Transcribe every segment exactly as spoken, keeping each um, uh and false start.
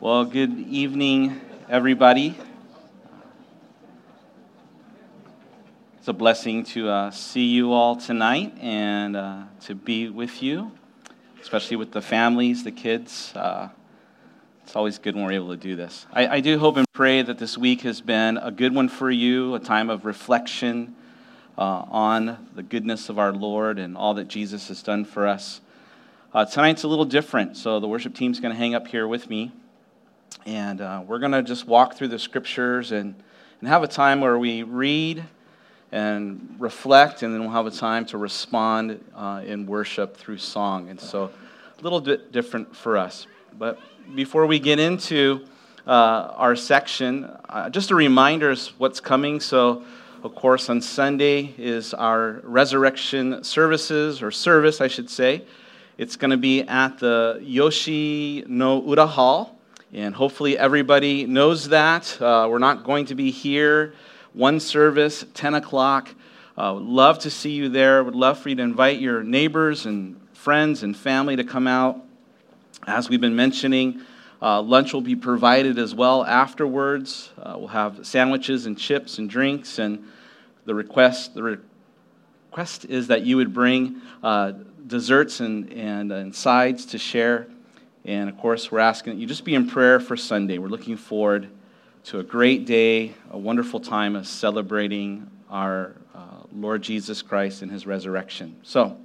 Well, good evening, everybody. It's a blessing to uh, see you all tonight and uh, to be with you, especially with the families, the kids. Uh, it's always good when we're able to do this. I, I do hope and pray that this week has been a good one for you, a time of reflection uh, on the goodness of our Lord and all that Jesus has done for us. Uh, tonight's a little different, so the worship team's going to hang up here with me. And uh, we're going to just walk through the scriptures and, and have a time where we read and reflect, and then we'll have a time to respond uh, in worship through song. And so a little bit different for us. But before we get into uh, our section, uh, just a reminder of what's coming. So, of course, on Sunday is our resurrection services, or service, I should say. It's going to be at the Yoshi no Ura Hall. And hopefully everybody knows that. Uh, we're not going to be here. One service, ten o'clock. Uh, would love to see you there. Would love for you to invite your neighbors and friends and family to come out. As we've been mentioning, uh, lunch will be provided as well afterwards. Uh, we'll have sandwiches and chips and drinks. And the request, the request is that you would bring uh, desserts and, and, and sides to share. And, of course, we're asking that you just be in prayer for Sunday. We're looking forward to a great day, a wonderful time of celebrating our uh, Lord Jesus Christ and His resurrection. So,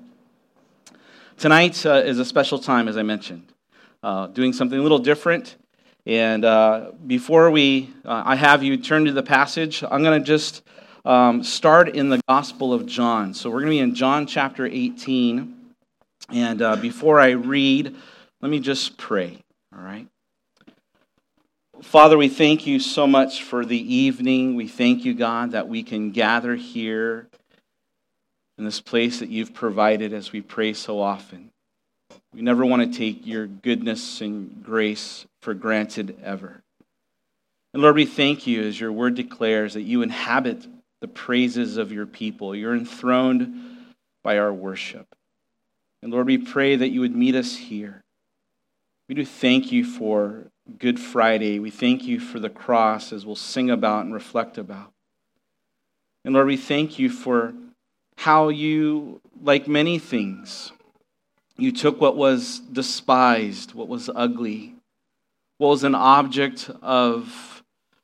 tonight uh, is a special time, as I mentioned, uh, doing something a little different. And uh, before we, uh, I have you turn to the passage, I'm going to just um, start in the Gospel of John. So, we're going to be in John chapter eighteen. And uh, before I read, let me just pray, all right? Father, we thank you so much for the evening. We thank you, God, that we can gather here in this place that you've provided as we pray so often. We never want to take your goodness and grace for granted ever. And Lord, we thank you, as your word declares, that you inhabit the praises of your people. You're enthroned by our worship. And Lord, we pray that you would meet us here. We do thank you for Good Friday. We thank you for the cross, as we'll sing about and reflect about. And Lord, we thank you for how you, like many things, you took what was despised, what was ugly, what was an object of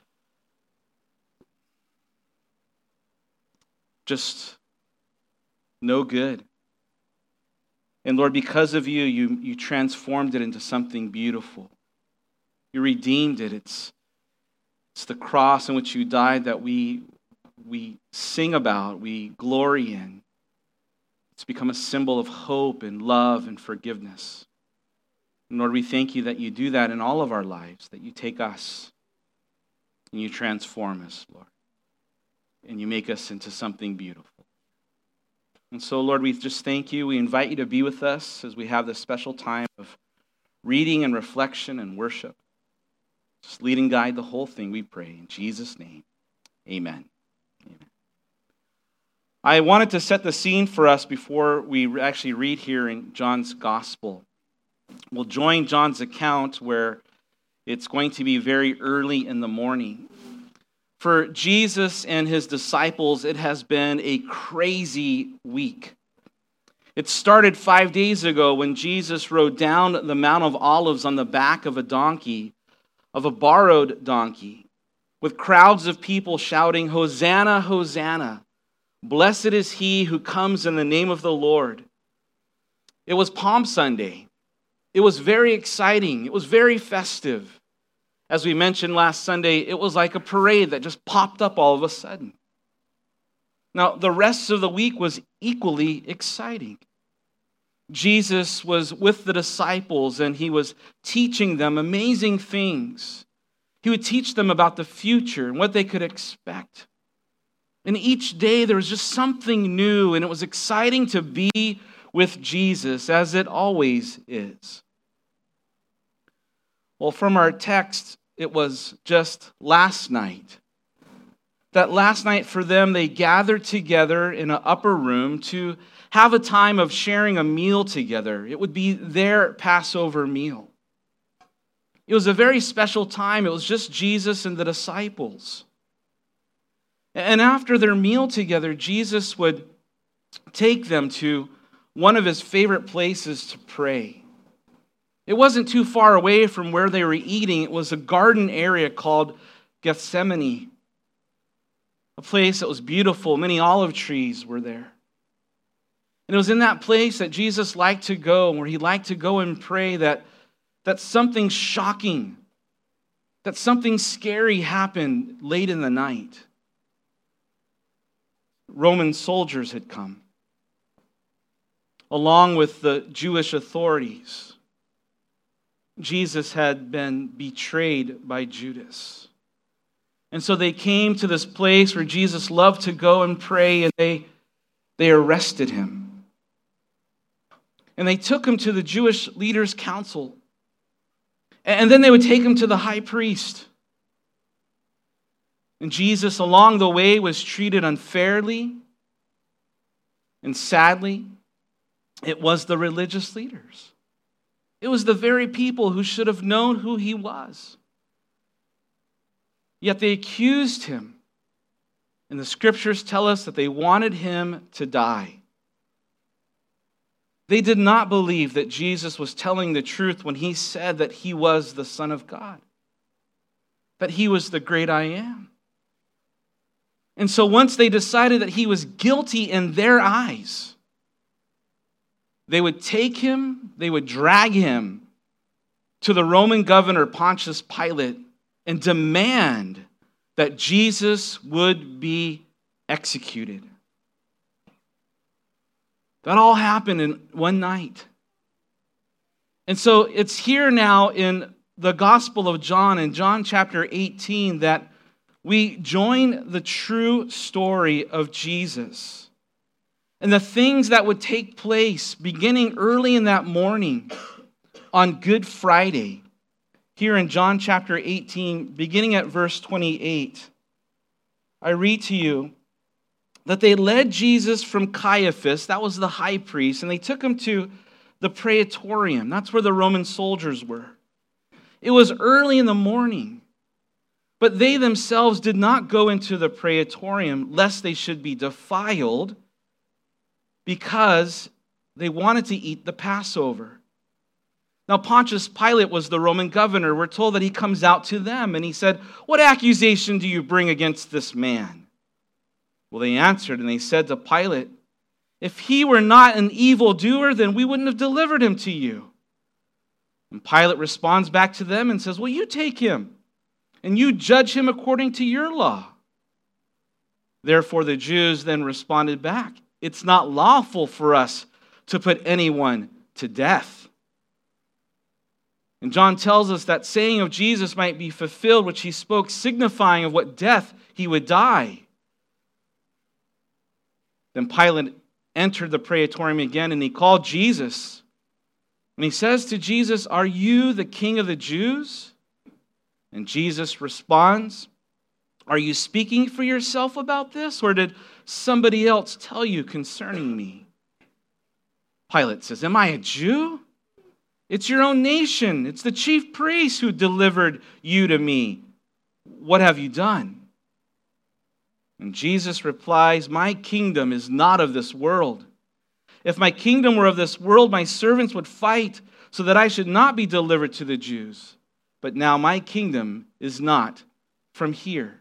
just no good. And Lord, because of you, you, you transformed it into something beautiful. You redeemed it. It's, it's the cross in which you died that we, we sing about, we glory in. It's become a symbol of hope and love and forgiveness. And Lord, we thank you that you do that in all of our lives, that you take us and you transform us, Lord. And you make us into something beautiful. And so, Lord, we just thank you. We invite you to be with us as we have this special time of reading and reflection and worship. Just lead and guide the whole thing, we pray. In Jesus' name, amen. Amen. I wanted to set the scene for us before we actually read here in John's Gospel. We'll join John's account where it's going to be very early in the morning. For Jesus and his disciples, it has been a crazy week. It started five days ago when Jesus rode down the Mount of Olives on the back of a donkey, of a borrowed donkey, with crowds of people shouting, "Hosanna, Hosanna! Blessed is he who comes in the name of the Lord." It was Palm Sunday. It was very exciting. It was very festive. As we mentioned last Sunday, it was like a parade that just popped up all of a sudden. Now, the rest of the week was equally exciting. Jesus was with the disciples and he was teaching them amazing things. He would teach them about the future and what they could expect. And each day there was just something new, and it was exciting to be with Jesus, as it always is. Well, from our text, it was just last night. That last night for them, they gathered together in an upper room to have a time of sharing a meal together. It would be their Passover meal. It was a very special time. It was just Jesus and the disciples. And after their meal together, Jesus would take them to one of his favorite places to pray. It wasn't too far away from where they were eating. It was a garden area called Gethsemane, a place that was beautiful. Many olive trees were there. And it was in that place that Jesus liked to go, where he liked to go and pray, that, that something shocking, that something scary happened late in the night. Roman soldiers had come, along with the Jewish authorities. Jesus had been betrayed by Judas. And so they came to this place where Jesus loved to go and pray, and they, they arrested him. And they took him to the Jewish leaders' council. And then they would take him to the high priest. And Jesus, along the way, was treated unfairly. And sadly, it was the religious leaders. It was the very people who should have known who he was. Yet they accused him. And the scriptures tell us that they wanted him to die. They did not believe that Jesus was telling the truth when he said that he was the Son of God, that he was the great I am. And so once they decided that he was guilty in their eyes, they would take him, they would drag him to the Roman governor Pontius Pilate and demand that Jesus would be executed. That all happened in one night. And so it's here now in the Gospel of John, in John chapter eighteen, that we join the true story of Jesus and the things that would take place beginning early in that morning on Good Friday. Here in John chapter eighteen, beginning at verse twenty-eight, I read to you that they led Jesus from Caiaphas, that was the high priest, and they took him to the Praetorium. That's where the Roman soldiers were. It was early in the morning, but they themselves did not go into the Praetorium lest they should be defiled, because they wanted to eat the Passover. Now, Pontius Pilate was the Roman governor. We're told that he comes out to them and he said, "What accusation do you bring against this man?" Well, they answered and they said to Pilate, "If he were not an evildoer, then we wouldn't have delivered him to you." And Pilate responds back to them and says, "Well, you take him and you judge him according to your law." Therefore, the Jews then responded back, "It's not lawful for us to put anyone to death." And John tells us that saying of Jesus might be fulfilled, which he spoke, signifying of what death he would die. Then Pilate entered the Praetorium again, and he called Jesus. And he says to Jesus, "Are you the King of the Jews?" And Jesus responds, "Are you speaking for yourself about this, or did somebody else tell you concerning me?" Pilate says, "Am I a Jew? It's your own nation. It's the chief priests who delivered you to me. What have you done?" And Jesus replies, "My kingdom is not of this world. If my kingdom were of this world, my servants would fight so that I should not be delivered to the Jews. But now my kingdom is not from here."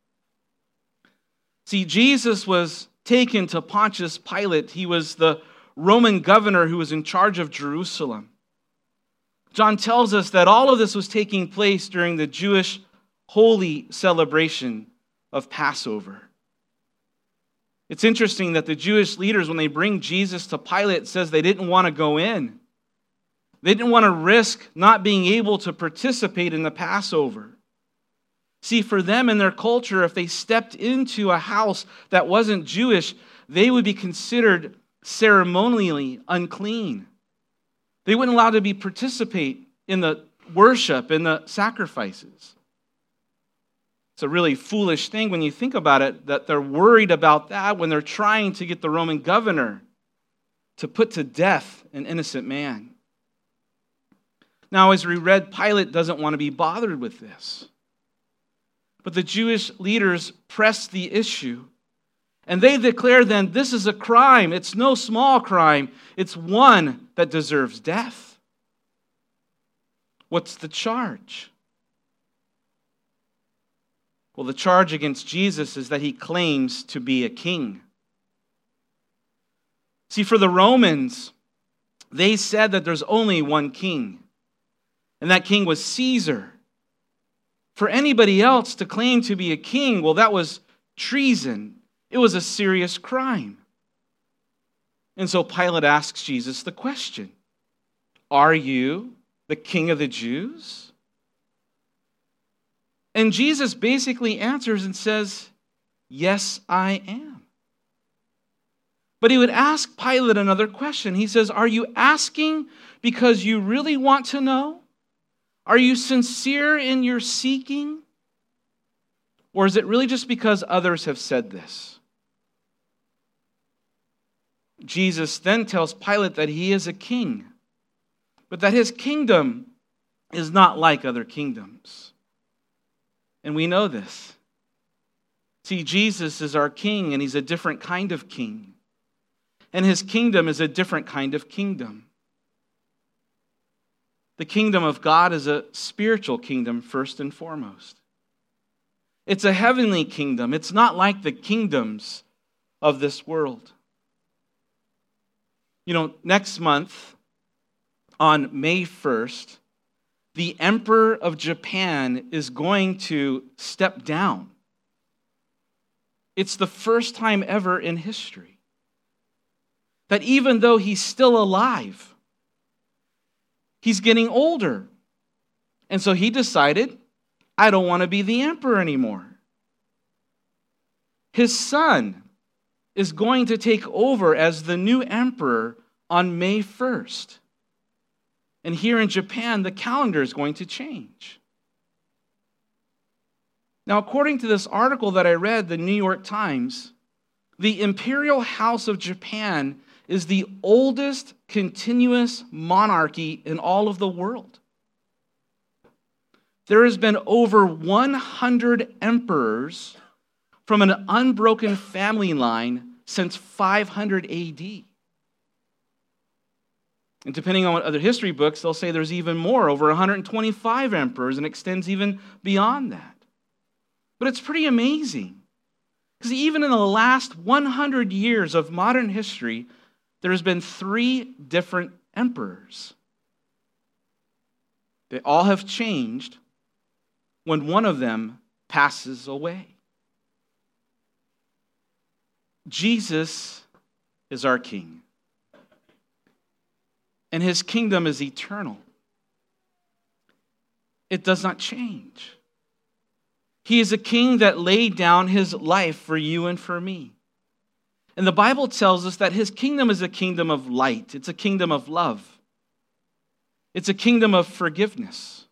See, Jesus was taken to Pontius Pilate. He was the Roman governor who was in charge of Jerusalem. John tells us that all of this was taking place during the Jewish holy celebration of Passover. It's interesting that the Jewish leaders, when they bring Jesus to Pilate, it says they didn't want to go in. They didn't want to risk not being able to participate in the Passover. See, for them in their culture, if they stepped into a house that wasn't Jewish, they would be considered ceremonially unclean. They wouldn't allow to be participate in the worship, in the sacrifices. It's a really foolish thing when you think about it, that they're worried about that when they're trying to get the Roman governor to put to death an innocent man. Now, as we read, Pilate doesn't want to be bothered with this. But the Jewish leaders press the issue. And they declare then, this is a crime. It's no small crime. It's one that deserves death. What's the charge? Well, the charge against Jesus is that he claims to be a king. See, for the Romans, they said that there's only one king, and that king was Caesar. For anybody else to claim to be a king, well, that was treason. It was a serious crime. And so Pilate asks Jesus the question, are you the king of the Jews? And Jesus basically answers and says, yes, I am. But he would ask Pilate another question. He says, are you asking because you really want to know? Are you sincere in your seeking? Or is it really just because others have said this? Jesus then tells Pilate that he is a king, but that his kingdom is not like other kingdoms. And we know this. See, Jesus is our king, and he's a different kind of king. And his kingdom is a different kind of kingdom. The kingdom of God is a spiritual kingdom, first and foremost. It's a heavenly kingdom. It's not like the kingdoms of this world. You know, next month, on May first, the Emperor of Japan is going to step down. It's the first time ever in history that even though he's still alive, he's getting older. And so he decided, I don't want to be the emperor anymore. His son is going to take over as the new emperor on May first. And here in Japan, the calendar is going to change. Now, according to this article that I read, the New York Times, the Imperial House of Japan is the oldest continuous monarchy in all of the world. There has been over one hundred emperors from an unbroken family line since five hundred A D. And depending on what other history books, they'll say there's even more, over one hundred twenty-five emperors, and extends even beyond that. But it's pretty amazing. Because even in the last one hundred years of modern history, there has been three different emperors. They all have changed when one of them passes away. Jesus is our king. And his kingdom is eternal. It does not change. He is a king that laid down his life for you and for me. And the Bible tells us that his kingdom is a kingdom of light. It's a kingdom of love. It's a kingdom of forgiveness.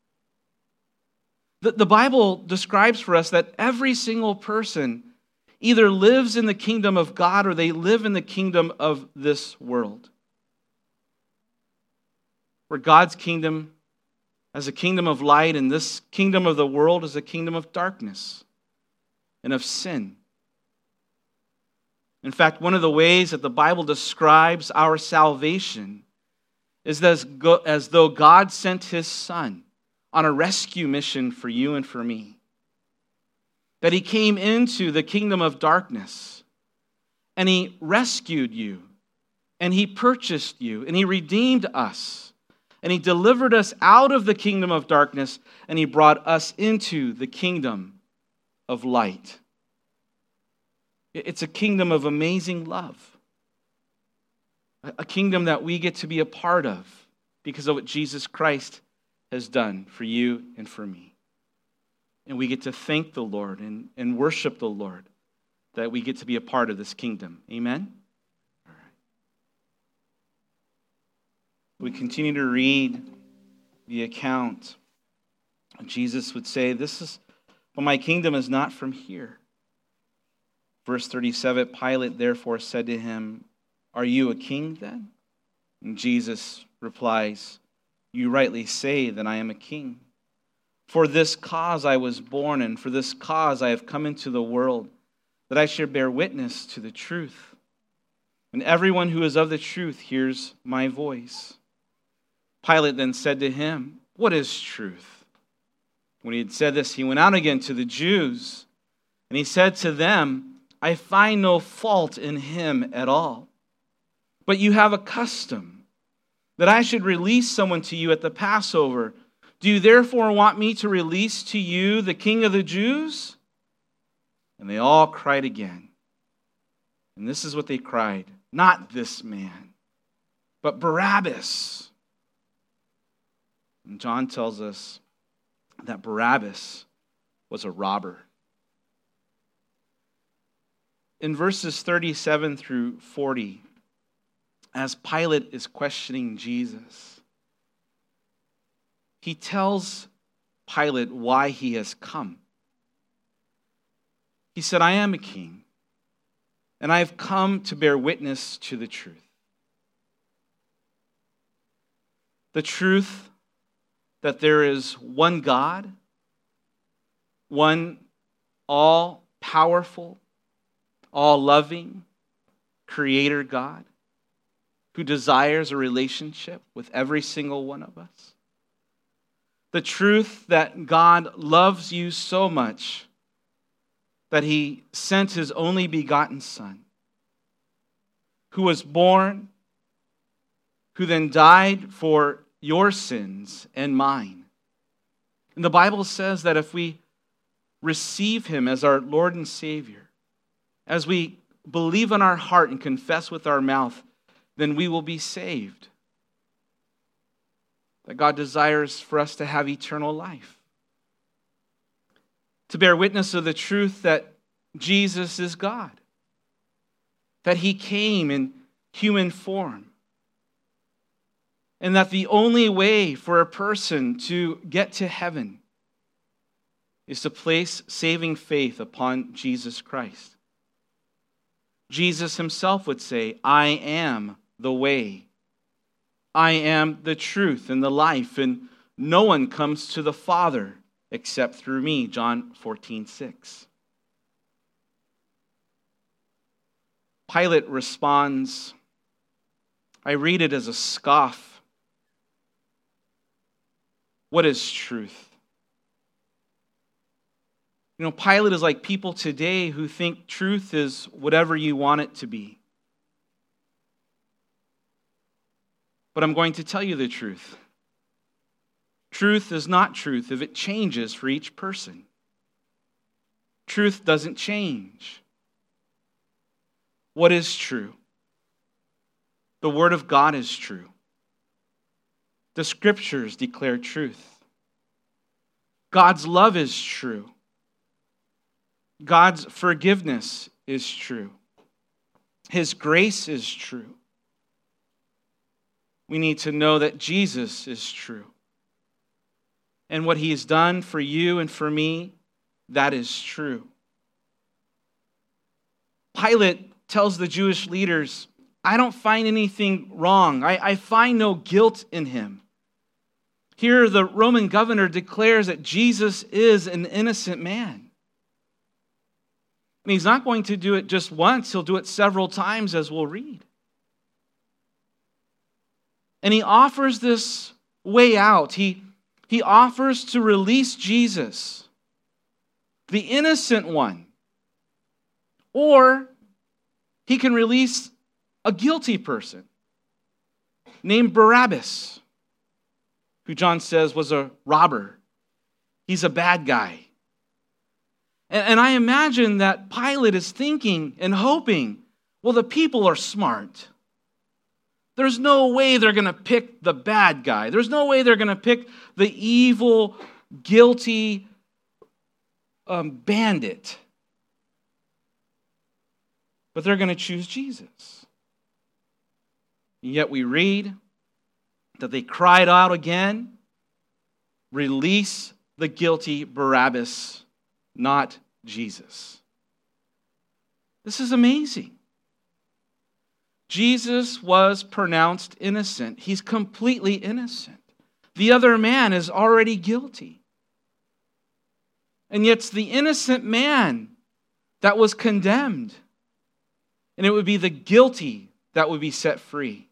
The, the Bible describes for us that every single person either lives in the kingdom of God or they live in the kingdom of this world. Where God's kingdom as a kingdom of light, and this kingdom of the world is a kingdom of darkness and of sin. In fact, one of the ways that the Bible describes our salvation is as, go, as though God sent his Son on a rescue mission for you and for me. That he came into the kingdom of darkness and he rescued you and he purchased you and he redeemed us. And he delivered us out of the kingdom of darkness, and he brought us into the kingdom of light. It's a kingdom of amazing love. A kingdom that we get to be a part of because of what Jesus Christ has done for you and for me. And we get to thank the Lord and, and worship the Lord that we get to be a part of this kingdom. Amen? We continue to read the account. Jesus would say, "This is, but my kingdom is not from here." Verse thirty-seven, Pilate therefore said to him, "Are you a king then?" And Jesus replies, you rightly say that I am a king. For this cause I was born, and for this cause I have come into the world, that I should bear witness to the truth. And everyone who is of the truth hears my voice." Pilate then said to him, "What is truth?" When he had said this, he went out again to the Jews, and he said to them, "I find no fault in him at all. But you have a custom that I should release someone to you at the Passover. Do you therefore want me to release to you the King of the Jews?" And they all cried again. And this is what they cried: "Not this man, but Barabbas." And John tells us that Barabbas was a robber. In verses thirty-seven through forty, as Pilate is questioning Jesus, he tells Pilate why he has come. He said, "I am a king, and I have come to bear witness to the truth." The truth that there is one God, one all-powerful, all-loving Creator God, who desires a relationship with every single one of us. The truth that God loves you so much that He sent His only begotten Son, who was born, who then died for your sins and mine. And the Bible says that if we receive Him as our Lord and Savior, as we believe in our heart and confess with our mouth, then we will be saved. That God desires for us to have eternal life. To bear witness of the truth that Jesus is God. That He came in human form. And that the only way for a person to get to heaven is to place saving faith upon Jesus Christ. Jesus Himself would say, "I am the way. I am the truth and the life, and no one comes to the Father except through me." John fourteen six. Pilate responds, I read it as a scoff. What is truth? You know, Pilate is like people today who think truth is whatever you want it to be. But I'm going to tell you the truth. Truth is not truth if it changes for each person. Truth doesn't change. What is true? The Word of God is true. The Scriptures declare truth. God's love is true. God's forgiveness is true. His grace is true. We need to know that Jesus is true. And what He has done for you and for me, that is true. Pilate tells the Jewish leaders, I don't find anything wrong. I, I find no guilt in Him. Here the Roman governor declares that Jesus is an innocent man. And He's not going to do it just once. He'll do it several times, as we'll read. And He offers this way out. He, he offers to release Jesus, the innocent one. Or He can release a guilty person named Barabbas, who John says was a robber. He's a bad guy. And, and I imagine that Pilate is thinking and hoping, well, the people are smart. There's no way they're going to pick the bad guy. There's no way they're going to pick the evil, guilty um, bandit. But they're going to choose Jesus. And yet we read that they cried out again, release the guilty Barabbas, not Jesus. This is amazing. Jesus was pronounced innocent. He's completely innocent. The other man is already guilty. And yet it's the innocent man that was condemned. And it would be the guilty that would be set free.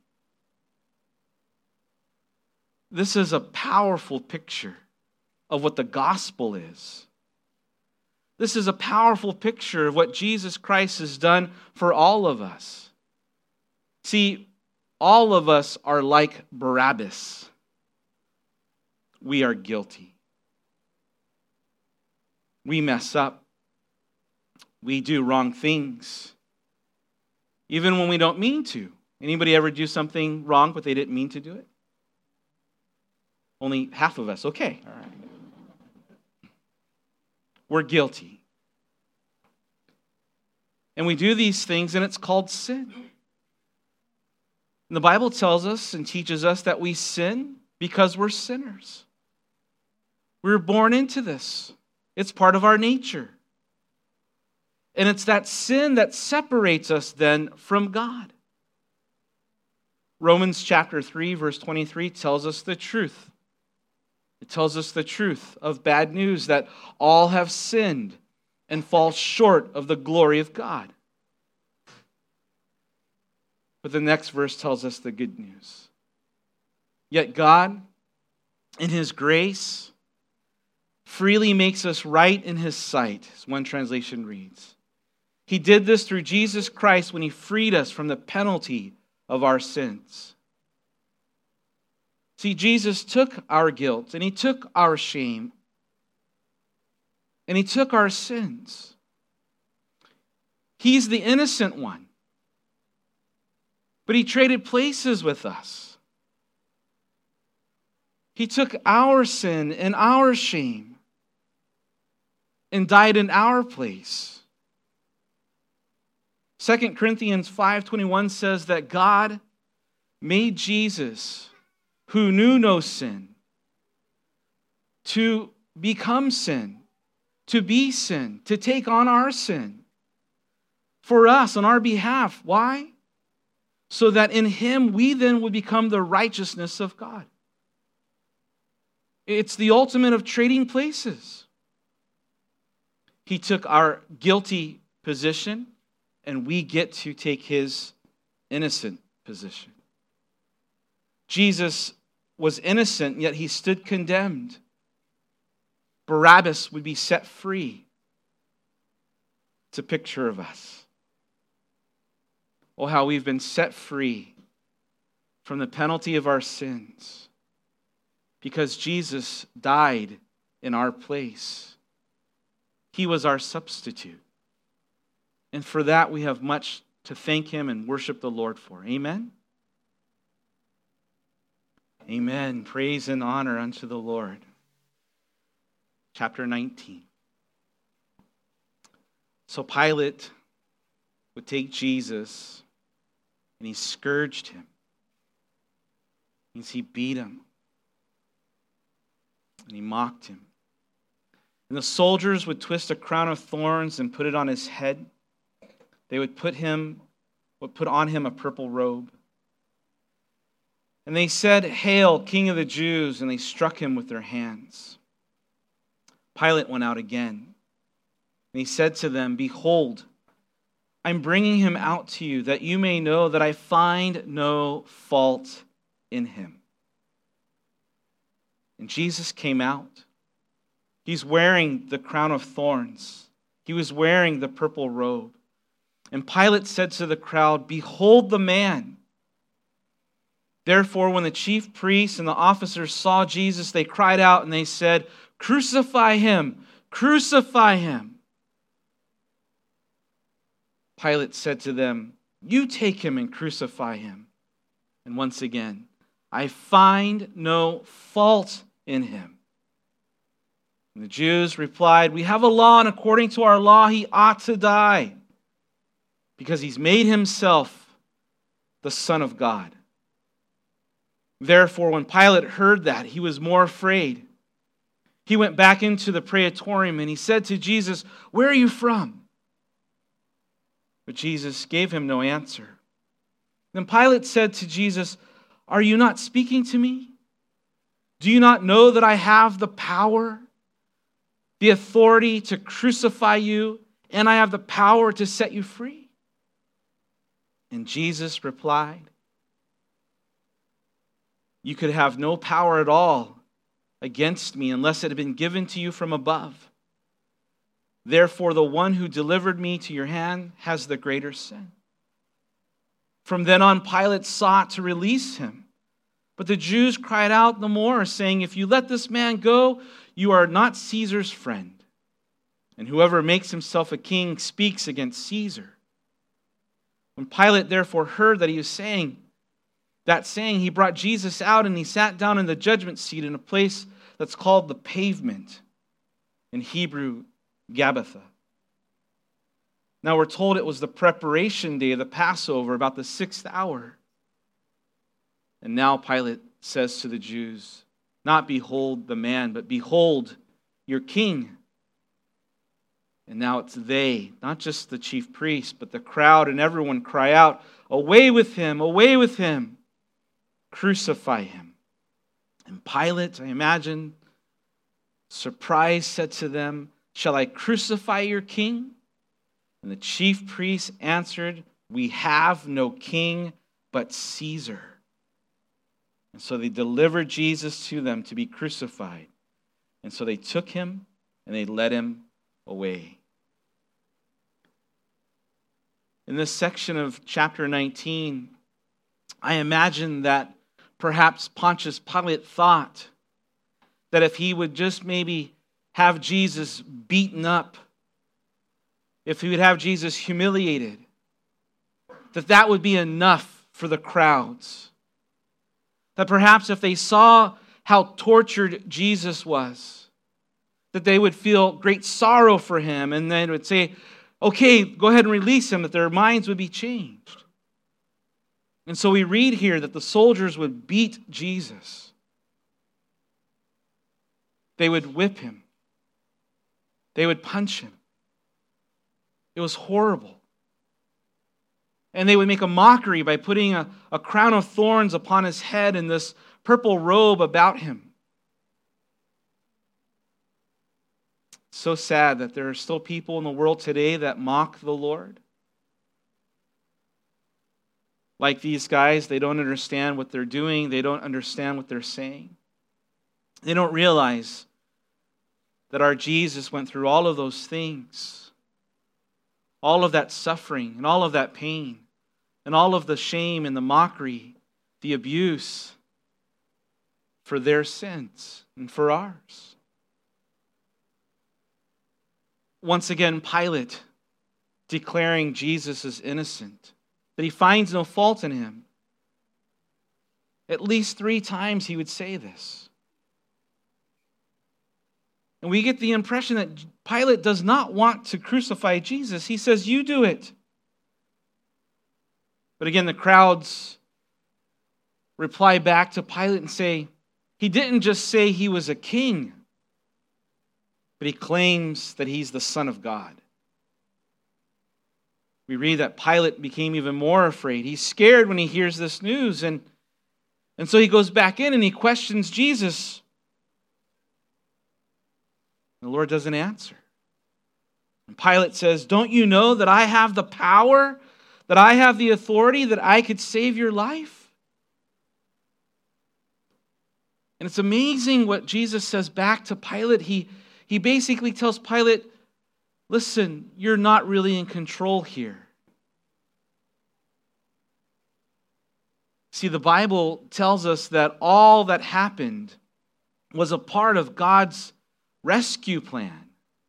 This is a powerful picture of what the gospel is. This is a powerful picture of what Jesus Christ has done for all of us. See, all of us are like Barabbas. We are guilty. We mess up. We do wrong things. Even when we don't mean to. Anybody ever do something wrong but they didn't mean to do it? Only half of us. Okay. All right. We're guilty. And we do these things and it's called sin. And the Bible tells us and teaches us that we sin because we're sinners. We were born into this. It's part of our nature. And it's that sin that separates us then from God. Romans chapter three, verse twenty-three tells us the truth. It tells us the truth of bad news, that all have sinned and fall short of the glory of God. But the next verse tells us the good news. Yet God, in His grace, freely makes us right in His sight, as one translation reads. He did this through Jesus Christ when He freed us from the penalty of our sins. See, Jesus took our guilt and He took our shame and He took our sins. He's the innocent one. But He traded places with us. He took our sin and our shame and died in our place. Second Corinthians five twenty-one says that God made Jesus, who knew no sin, to become sin, to be sin, to take on our sin for us on our behalf. Why? So that in Him we then would become the righteousness of God. It's the ultimate of trading places. He took our guilty position and we get to take His innocent position. Jesus was innocent, yet He stood condemned. Barabbas would be set free. It's a picture of us. Oh, how we've been set free from the penalty of our sins because Jesus died in our place. He was our substitute. And for that, we have much to thank Him and worship the Lord for. Amen? Amen. Praise and honor unto the Lord. Chapter nineteen. So Pilate would take Jesus and he scourged Him. Means he beat Him. And he mocked Him. And the soldiers would twist a crown of thorns and put it on His head. They would put him, would put on Him a purple robe. And they said, "Hail, King of the Jews," and they struck Him with their hands. Pilate went out again, and he said to them, "Behold, I'm bringing Him out to you, that you may know that I find no fault in Him." And Jesus came out. He's wearing the crown of thorns. He was wearing the purple robe. And Pilate said to the crowd, "Behold the man." Therefore, when the chief priests and the officers saw Jesus, they cried out and they said, "Crucify Him! Crucify Him!" Pilate said to them, "You take Him and crucify Him." And once again, "I find no fault in Him." And the Jews replied, "We have a law, and according to our law, He ought to die, because He's made Himself the Son of God." Therefore, when Pilate heard that, he was more afraid. He went back into the praetorium and he said to Jesus, "Where are you from?" But Jesus gave him no answer. Then Pilate said to Jesus, "Are you not speaking to me? Do you not know that I have the power, the authority to crucify you, and I have the power to set you free?" And Jesus replied, "You could have no power at all against me unless it had been given to you from above. Therefore, the one who delivered me to your hand has the greater sin." From then on, Pilate sought to release him. But the Jews cried out the more, saying, "If you let this man go, you are not Caesar's friend. And whoever makes himself a king speaks against Caesar." When Pilate therefore heard that he was saying that saying, he brought Jesus out and he sat down in the judgment seat in a place that's called the Pavement, in Hebrew, Gabbatha. Now we're told it was the preparation day of the Passover, about the sixth hour. And now Pilate says to the Jews, not "Behold the man," but "Behold your king." And now it's they, not just the chief priest, but the crowd and everyone cry out, "Away with him, away with him, crucify him." And Pilate, I imagine, surprised, said to them, "Shall I crucify your king?" And the chief priests answered, "We have no king but Caesar." And so they delivered Jesus to them to be crucified. And so they took him and they led him away. In this section of chapter nineteen, I imagine that perhaps Pontius Pilate thought that if he would just maybe have Jesus beaten up, if he would have Jesus humiliated, that that would be enough for the crowds. That perhaps if they saw how tortured Jesus was, that they would feel great sorrow for him and then would say, "Okay, go ahead and release him," that their minds would be changed. And so we read here that the soldiers would beat Jesus. They would whip him. They would punch him. It was horrible. And they would make a mockery by putting a, a crown of thorns upon his head and this purple robe about him. It's so sad that there are still people in the world today that mock the Lord. Like these guys, they don't understand what they're doing. They don't understand what they're saying. They don't realize that our Jesus went through all of those things, all of that suffering and all of that pain and all of the shame and the mockery, the abuse for their sins and for ours. Once again, Pilate declaring Jesus as innocent, that he finds no fault in him. At least three times he would say this. And we get the impression that Pilate does not want to crucify Jesus. He says, "You do it." But again, the crowds reply back to Pilate and say, "He didn't just say he was a king, but he claims that he's the Son of God." We read that Pilate became even more afraid. He's scared when he hears this news. And, and so he goes back in and he questions Jesus. The Lord doesn't answer. And Pilate says, "Don't you know that I have the power, that I have the authority, that I could save your life?" And it's amazing what Jesus says back to Pilate. He, he basically tells Pilate, "Listen, you're not really in control here." See, the Bible tells us that all that happened was a part of God's rescue plan.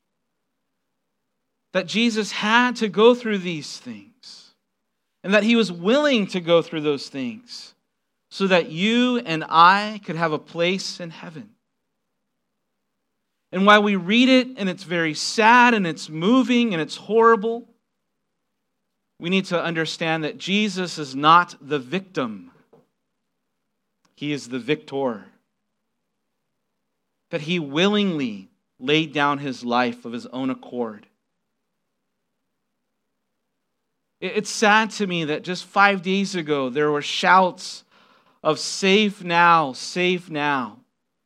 That Jesus had to go through these things. And that he was willing to go through those things so that you and I could have a place in heaven. And while we read it and it's very sad and it's moving and it's horrible, we need to understand that Jesus is not the victim. He is the victor. That he willingly laid down his life of his own accord. It's sad to me that just five days ago there were shouts of "Save now, save now."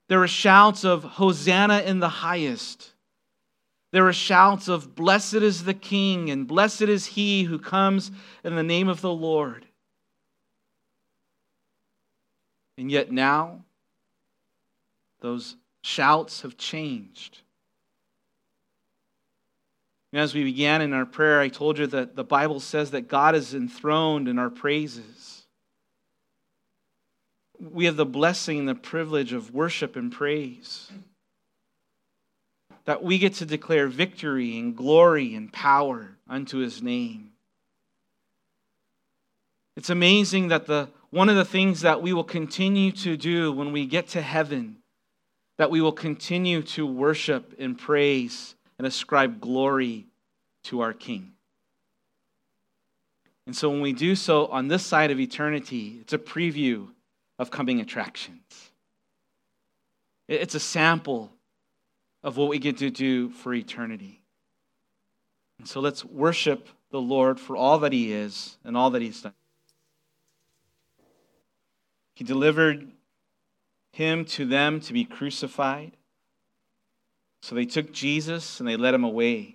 There were shouts of Hosanna in the highest. There were shouts of blessed is the King and blessed is he who comes in the name of the Lord. And yet now, those shouts have changed. And as we began in our prayer, I told you that the Bible says that God is enthroned in our praises. We have the blessing and the privilege of worship and praise. That we get to declare victory and glory and power unto His name. It's amazing that the one of the things that we will continue to do when we get to heaven, that we will continue to worship and praise and ascribe glory to our King. And so when we do so on this side of eternity, it's a preview of coming attractions. It's a sample of what we get to do for eternity. And so let's worship the Lord for all that He is and all that He's done. He delivered Him to them to be crucified. So they took Jesus and they led Him away.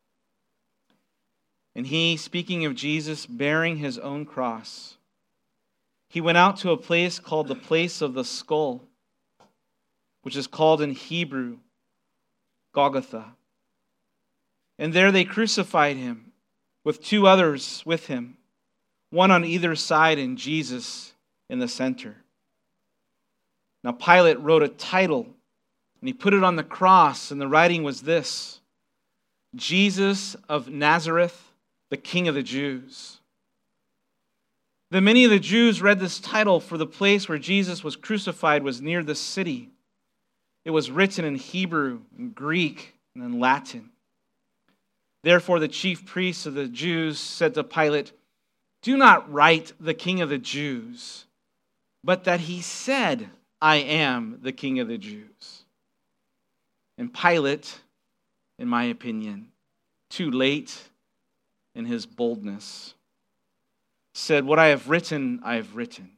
And He, speaking of Jesus, bearing His own cross, He went out to a place called the place of the skull, which is called in Hebrew Golgotha. And there they crucified Him with two others with Him, one on either side and Jesus in the center. Now Pilate wrote a title and he put it on the cross, and the writing was this: Jesus of Nazareth, the King of the Jews. Then many of the Jews read this title, for the place where Jesus was crucified was near the city. It was written in Hebrew, in Greek, and in Latin. Therefore the chief priests of the Jews said to Pilate, "Do not write the King of the Jews, but that he said, 'I am the King of the Jews.'" And Pilate, in my opinion, too late in his boldness, said, "What I have written, I have written."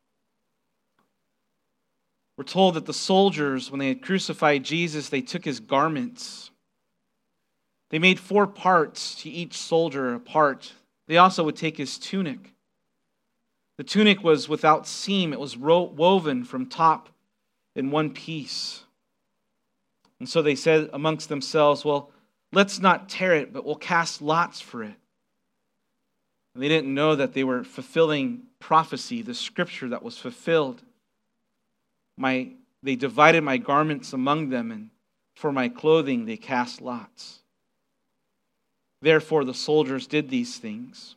We're told that the soldiers, when they had crucified Jesus, they took His garments. They made four parts, to each soldier a part. They also would take His tunic. The tunic was without seam. It was ro- woven from top in one piece. And so they said amongst themselves, "Well, let's not tear it, but we'll cast lots for it." And they didn't know that they were fulfilling prophecy, the scripture that was fulfilled. My, they divided my garments among them, and for my clothing they cast lots. Therefore the soldiers did these things.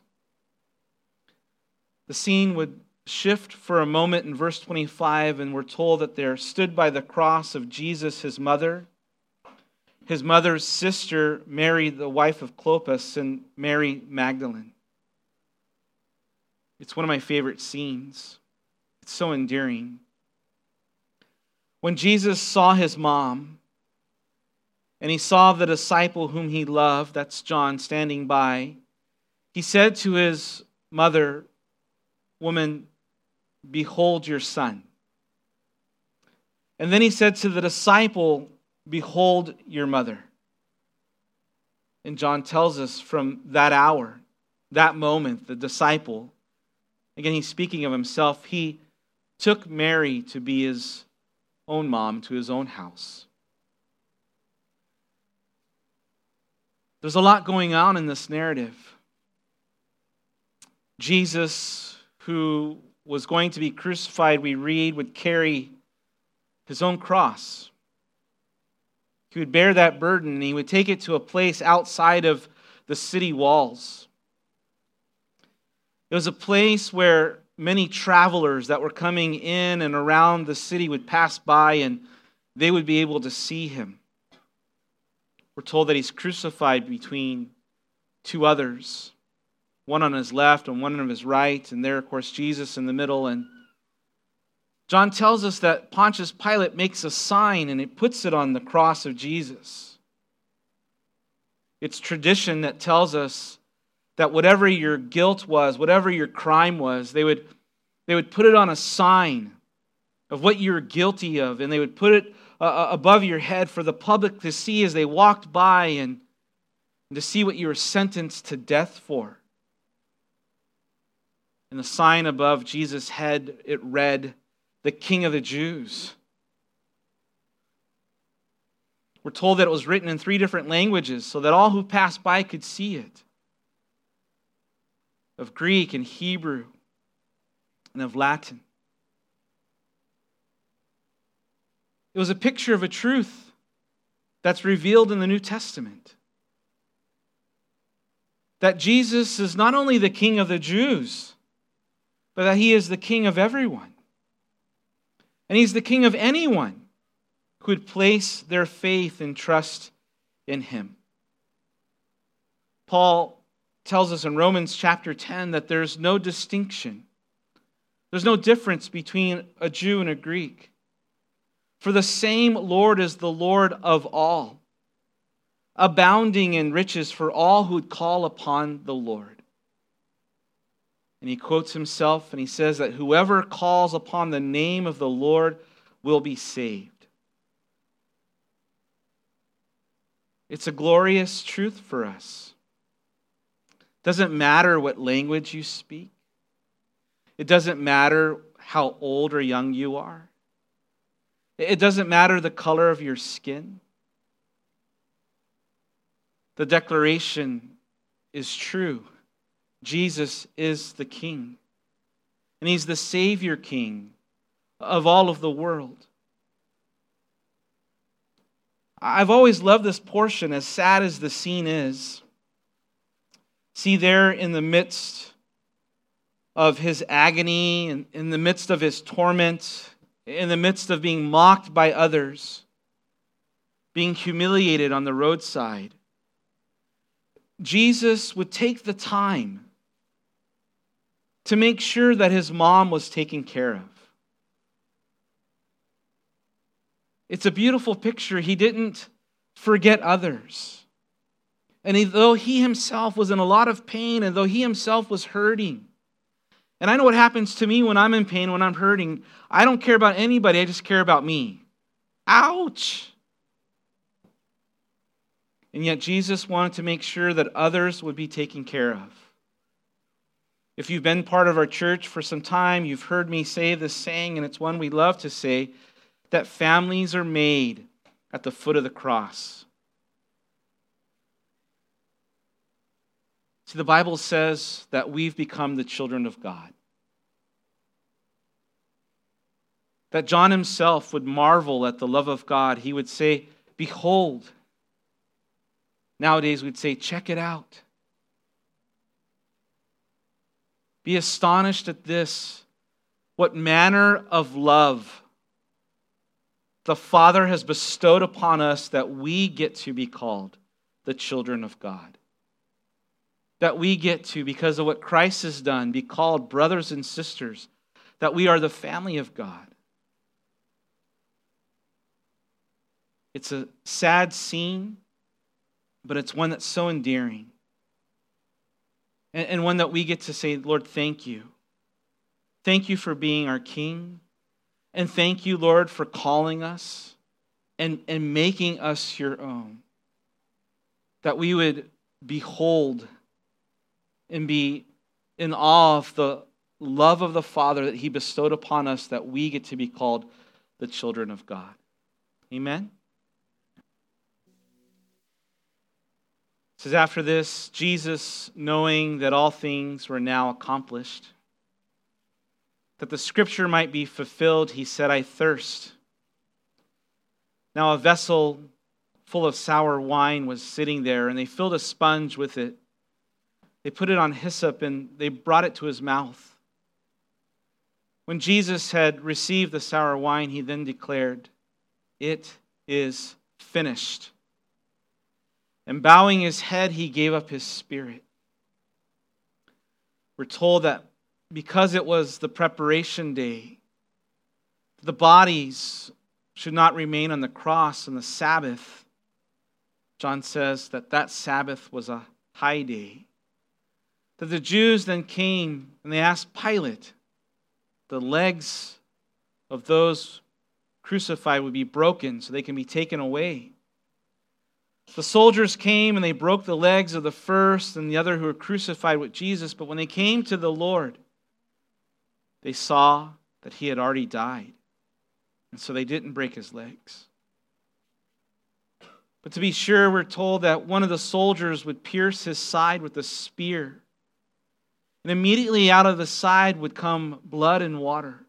The scene would shift for a moment in verse twenty-five, and we're told that there stood by the cross of Jesus His mother, His mother's sister, Mary, the wife of Clopas, and Mary Magdalene. It's one of my favorite scenes. It's so endearing. When Jesus saw His mom, and He saw the disciple whom He loved, that's John, standing by, He said to His mother, "Woman, behold your son." And then He said to the disciple, "Behold your mother." And John tells us from that hour, that moment, the disciple, again, he's speaking of himself, he took Mary to be his own mom, to his own house. There's a lot going on in this narrative. Jesus, who was going to be crucified, we read, would carry His own cross. He would bear that burden, and He would take it to a place outside of the city walls. It was a place where many travelers that were coming in and around the city would pass by, and they would be able to see Him. We're told that He's crucified between two others, one on His left and one on His right, and there, of course, Jesus in the middle. And John tells us that Pontius Pilate makes a sign and it puts it on the cross of Jesus. It's tradition that tells us that whatever your guilt was, whatever your crime was, they would, they would put it on a sign of what you were guilty of, and they would put it uh, above your head for the public to see as they walked by and, and to see what you were sentenced to death for. And the sign above Jesus' head, it read, "The King of the Jews." We're told that it was written in three different languages so that all who passed by could see it. Of Greek and Hebrew and of Latin. It was a picture of a truth that's revealed in the New Testament. That Jesus is not only the King of the Jews, but that He is the King of everyone. And He's the King of anyone who would place their faith and trust in Him. Paul tells us in Romans chapter ten that there's no distinction. There's no difference between a Jew and a Greek. For the same Lord is the Lord of all, abounding in riches for all who would call upon the Lord. And he quotes himself and he says that whoever calls upon the name of the Lord will be saved. It's a glorious truth for us. Doesn't matter what language you speak. It doesn't matter how old or young you are. It doesn't matter the color of your skin. The declaration is true. Jesus is the King. And He's the Savior King of all of the world. I've always loved this portion, as sad as the scene is. See, there in the midst of His agony, and in the midst of His torment, in the midst of being mocked by others, being humiliated on the roadside, Jesus would take the time to make sure that His mom was taken care of. It's a beautiful picture. He didn't forget others. And he, though He Himself was in a lot of pain, and though He Himself was hurting, and I know what happens to me when I'm in pain, when I'm hurting. I don't care about anybody, I just care about me. Ouch! And yet Jesus wanted to make sure that others would be taken care of. If you've been part of our church for some time, you've heard me say this saying, and it's one we love to say, that families are made at the foot of the cross. See, the Bible says that we've become the children of God. That John himself would marvel at the love of God. He would say, "Behold." Nowadays we'd say, "Check it out." Be astonished at this, what manner of love the Father has bestowed upon us, that we get to be called the children of God. That we get to, because of what Christ has done, be called brothers and sisters. That we are the family of God. It's a sad scene, but it's one that's so endearing. And, and one that we get to say, "Lord, thank you. Thank you for being our King. And thank you, Lord, for calling us and, and making us your own." That we would behold and be in awe of the love of the Father that He bestowed upon us, that we get to be called the children of God. Amen? It says, after this, Jesus, knowing that all things were now accomplished, that the scripture might be fulfilled, He said, "I thirst." Now a vessel full of sour wine was sitting there, and they filled a sponge with it. They put it on hyssop, and they brought it to His mouth. When Jesus had received the sour wine, He then declared, "It is finished." And bowing His head, He gave up His spirit. We're told that because it was the preparation day, the bodies should not remain on the cross on the Sabbath. John says that that Sabbath was a high day. That the Jews then came and they asked Pilate, "The legs of those crucified would be broken so they can be taken away. The soldiers came and they broke the legs of the first and the other who were crucified with Jesus, but when they came to the Lord, they saw that he had already died, and so they didn't break his legs. But to be sure, we're told that one of the soldiers would pierce his side with a spear, and immediately out of the side would come blood and water.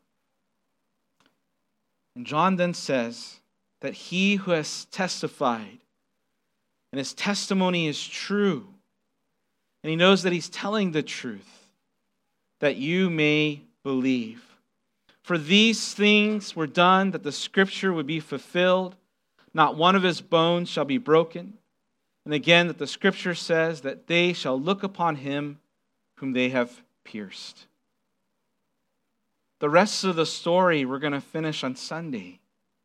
And John then says that he who has testified, and his testimony is true, and he knows that he's telling the truth, that you may believe. For these things were done that the scripture would be fulfilled. Not one of his bones shall be broken. And again, that the scripture says that they shall look upon him whom they have pierced. The rest of the story we're going to finish on Sunday.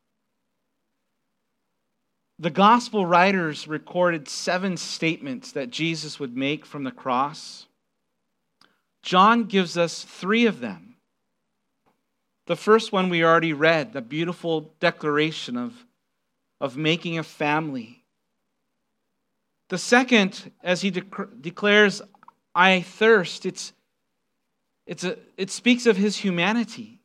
The gospel writers recorded seven statements that Jesus would make from the cross. John gives us three of them. The first one we already read, the beautiful declaration of, of making a family. The second, as he de- declares, I thirst, it's, it's a, it speaks of his humanity.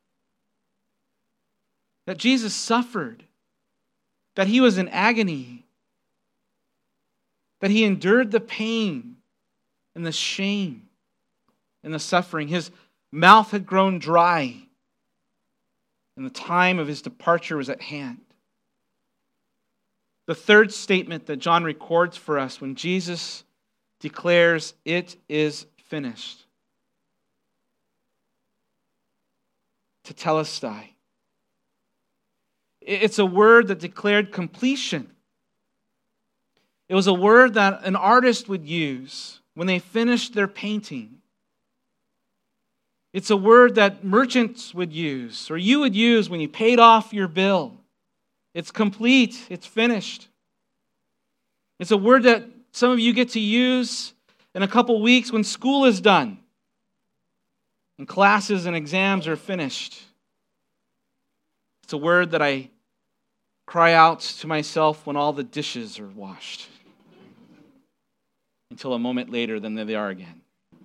That Jesus suffered, that he was in agony, that he endured the pain and the shame and the suffering. His mouth had grown dry, and the time of his departure was at hand. The third statement that John records for us when Jesus declares, it is finished. Tetelestai. It's a word that declared completion. It was a word that an artist would use when they finished their painting. It's a word that merchants would use, or you would use when you paid off your bill. It's complete. It's finished. It's a word that some of you get to use in a couple weeks when school is done and classes and exams are finished. It's a word that I cry out to myself when all the dishes are washed. Until a moment later, then there they are again.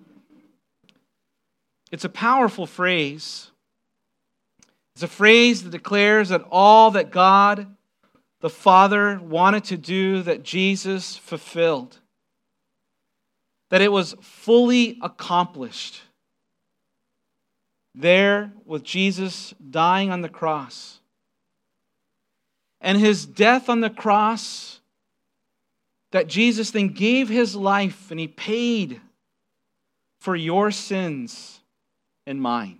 It's a powerful phrase. It's a phrase that declares that all that God, the Father, wanted to do, that Jesus fulfilled. That it was fully accomplished. There, with Jesus dying on the cross. And his death on the cross, that Jesus then gave his life and he paid for your sins and mine.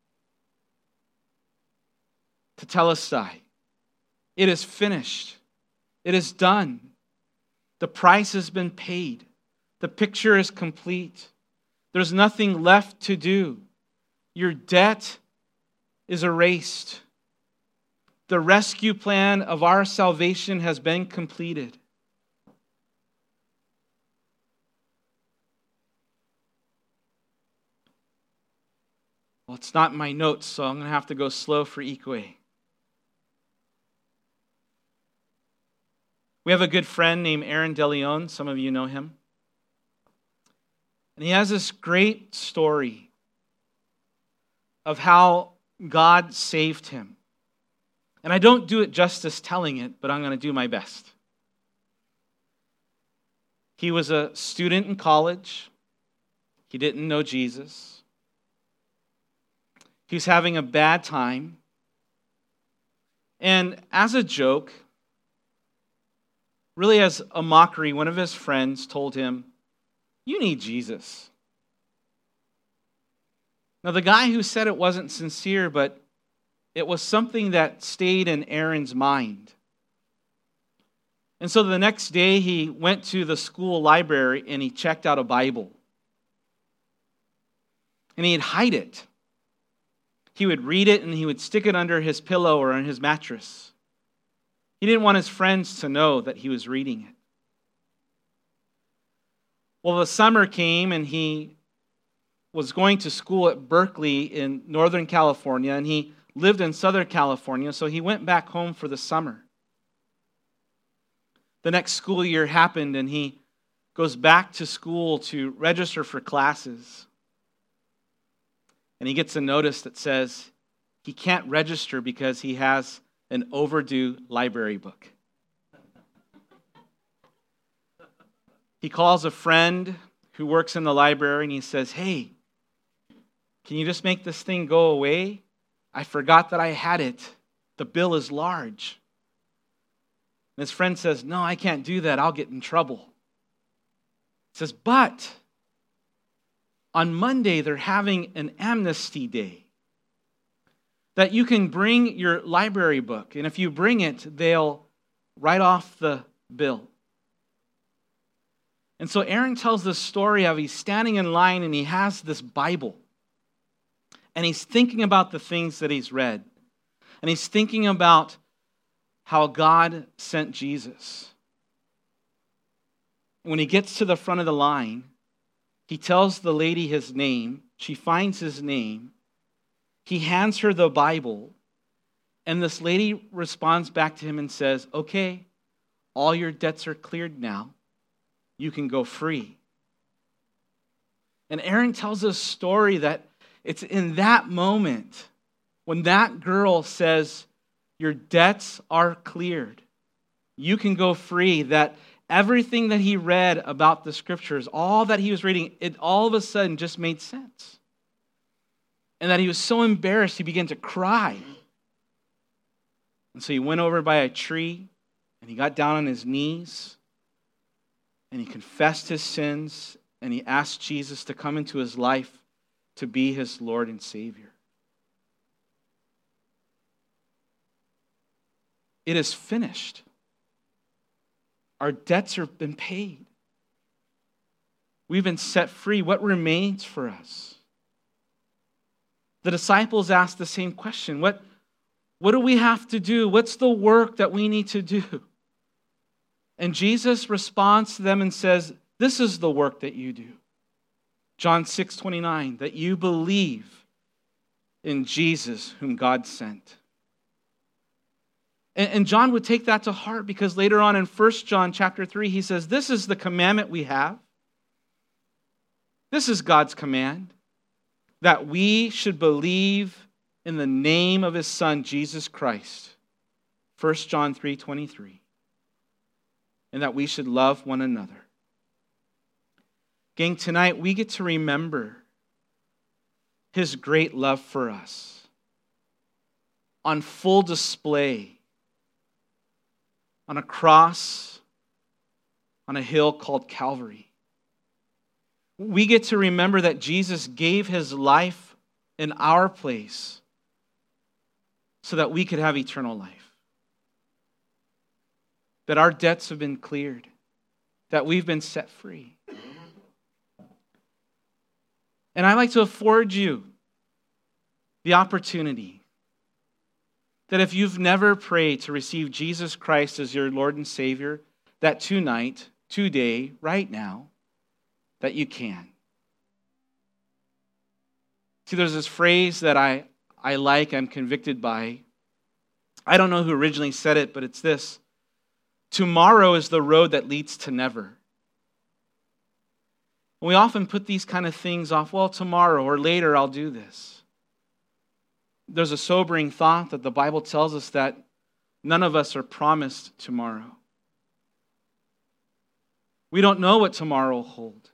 Tetelestai. It is finished. It is done. The price has been paid. The picture is complete. There's nothing left to do. Your debt is erased. The rescue plan of our salvation has been completed. Well, it's not in my notes, so I'm going to have to go slow for Ikwe. We have a good friend named Aaron DeLeon. Some of you know him. And he has this great story of how God saved him. And I don't do it justice telling it, but I'm going to do my best. He was a student in college. He didn't know Jesus. He was having a bad time. And as a joke, really as a mockery, one of his friends told him, "You need Jesus." Now, the guy who said it wasn't sincere, but it was something that stayed in Aaron's mind. And so the next day, he went to the school library and he checked out a Bible. And he'd hide it. He would read it and he would stick it under his pillow or on his mattress. He didn't want his friends to know that he was reading it. Well, the summer came and he was going to school at Berkeley in Northern California, and he lived in Southern California, so he went back home for the summer. The next school year happened, and he goes back to school to register for classes. And he gets a notice that says he can't register because he has an overdue library book. He calls a friend who works in the library, and he says, "Hey, can you just make this thing go away? I forgot that I had it. The bill is large." And his friend says, "No, I can't do that. I'll get in trouble." He says, "But on Monday, they're having an amnesty day that you can bring your library book. And if you bring it, they'll write off the bill." And so Aaron tells this story of he's standing in line and he has this Bible. And he's thinking about the things that he's read. And he's thinking about how God sent Jesus. When he gets to the front of the line, he tells the lady his name. She finds his name. He hands her the Bible. And this lady responds back to him and says, "Okay, all your debts are cleared now. You can go free." And Aaron tells a story that it's in that moment when that girl says, "Your debts are cleared. You can go free," that everything that he read about the scriptures, all that he was reading, it all of a sudden just made sense. And that he was so embarrassed, he began to cry. And so he went over by a tree, and he got down on his knees, and he confessed his sins, and he asked Jesus to come into his life to be his Lord and Savior. It is finished. Our debts have been paid. We've been set free. What remains for us? The disciples asked the same question. What, what do we have to do? What's the work that we need to do? And Jesus responds to them and says, "This is the work that you do." John six twenty-nine, that you believe in Jesus whom God sent. And John would take that to heart because later on in First John chapter three, he says, "This is the commandment we have. This is God's command, that we should believe in the name of his Son, Jesus Christ." First John three twenty-three. And that we should love one another. Gang, tonight we get to remember his great love for us on full display on a cross, on a hill called Calvary. We get to remember that Jesus gave his life in our place so that we could have eternal life. That our debts have been cleared. That we've been set free. And I'd like to afford you the opportunity that if you've never prayed to receive Jesus Christ as your Lord and Savior, that tonight, today, right now, that you can. See, there's this phrase that I, I like, I'm convicted by. I don't know who originally said it, but it's this: tomorrow is the road that leads to never. And we often put these kind of things off. Well, tomorrow or later I'll do this. There's a sobering thought that the Bible tells us that none of us are promised tomorrow. We don't know what tomorrow will hold.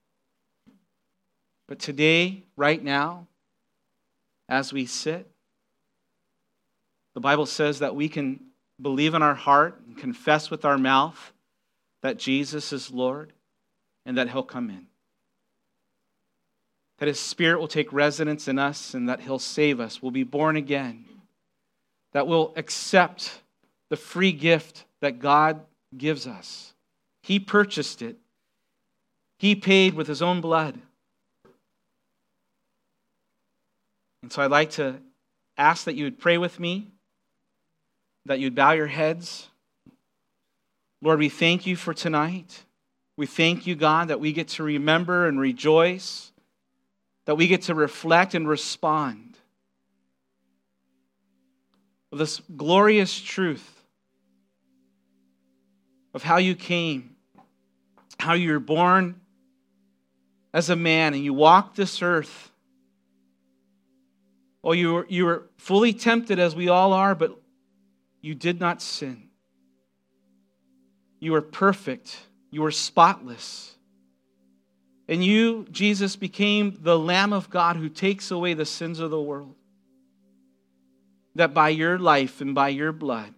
But today, right now, as we sit, the Bible says that we can believe in our heart and confess with our mouth that Jesus is Lord and that he'll come in. That his Spirit will take residence in us and that he'll save us. We'll be born again. That we'll accept the free gift that God gives us. He purchased it. He paid with his own blood. And so I'd like to ask that you would pray with me, that you'd bow your heads. Lord, we thank you for tonight. We thank you, God, that we get to remember and rejoice, that we get to reflect and respond of this glorious truth of how you came, how you were born as a man and you walked this earth. Oh, you were, you were fully tempted as we all are, but you did not sin. You were perfect. You were spotless. And you, Jesus, became the Lamb of God who takes away the sins of the world. That by your life and by your blood,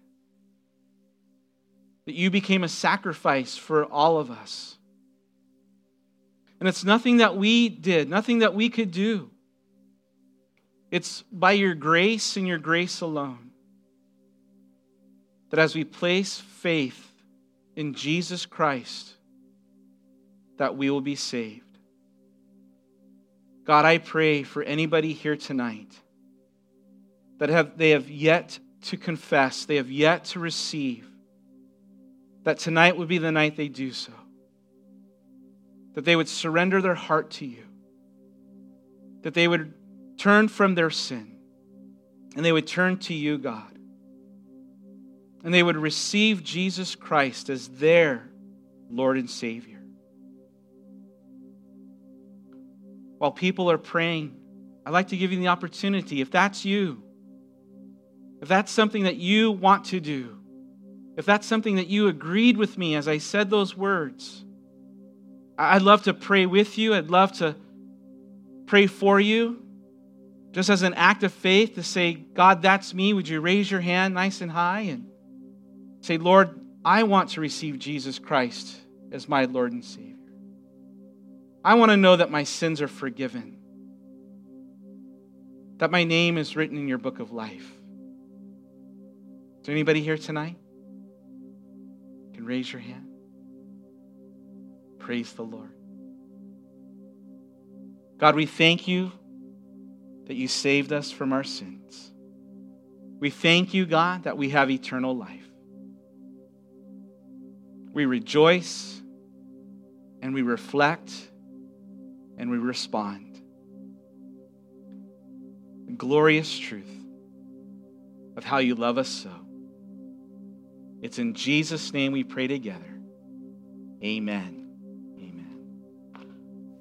that you became a sacrifice for all of us. And it's nothing that we did, nothing that we could do. It's by your grace and your grace alone that as we place faith in Jesus Christ, that we will be saved. God, I pray for anybody here tonight that have they have yet to confess, they have yet to receive, that tonight would be the night they do so. That they would surrender their heart to you. That they would turn from their sin. And they would turn to you, God. And they would receive Jesus Christ as their Lord and Savior. While people are praying, I'd like to give you the opportunity, if that's you, if that's something that you want to do, if that's something that you agreed with me as I said those words, I'd love to pray with you. I'd love to pray for you. Just as an act of faith to say, God, that's me. Would you raise your hand nice and high and say, Lord, I want to receive Jesus Christ as my Lord and Savior. I want to know that my sins are forgiven. That my name is written in your book of life. Is there anybody here tonight? You can raise your hand. Praise the Lord. God, we thank you that you saved us from our sins. We thank you, God, that we have eternal life. We rejoice and we reflect and we respond. The glorious truth of how you love us so. It's in Jesus' name we pray together. Amen.